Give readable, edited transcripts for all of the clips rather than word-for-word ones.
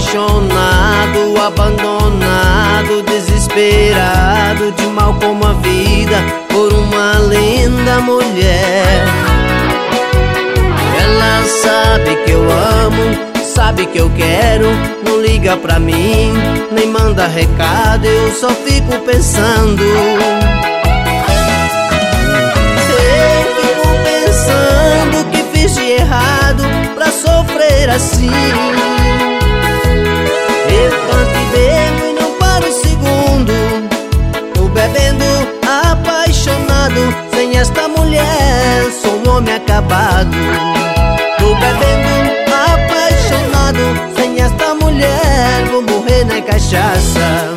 apaixonado, abandonado, desesperado, de mal como a vida, por uma linda mulher. Ela sabe que eu amo, sabe que eu quero, não liga pra mim, nem manda recado, eu só fico pensando. Eu fico pensando que fiz de errado pra sofrer assim. Eu canto e bebo e não paro um segundo, tô bebendo apaixonado, sem esta mulher sou um homem acabado. Tô bebendo apaixonado, sem esta mulher vou morrer na cachaça.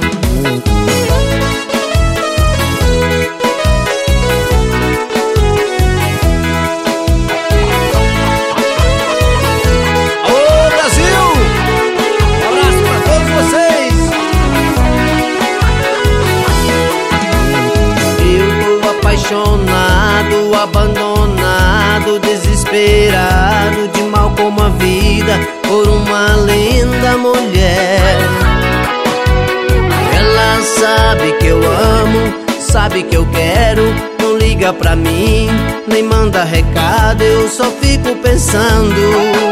Alô, Brasil! Um abraço pra todos vocês! Eu tô apaixonado, abandonado, desesperado, de mal como a vida, por uma linda mulher. Ela sabe que eu amo, sabe que eu quero, não liga pra mim, nem manda recado, eu só fico pensando.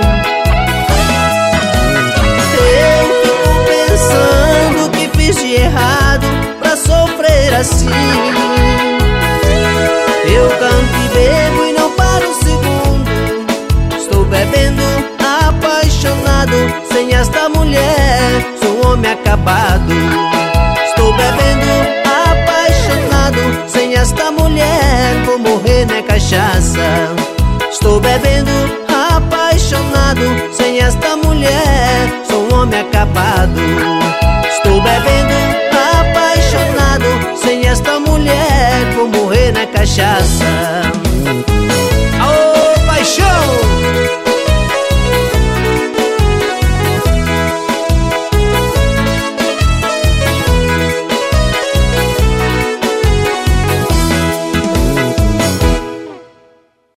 Eu fico pensando que fiz de errado pra sofrer assim. Eu canto e bebo e não paro um segundo, estou bebendo apaixonado, sem esta mulher sou um homem acabado. Estou bebendo apaixonado, sem esta mulher vou morrer na cachaça. Estou bebendo apaixonado, sem esta mulher sou um homem acabado.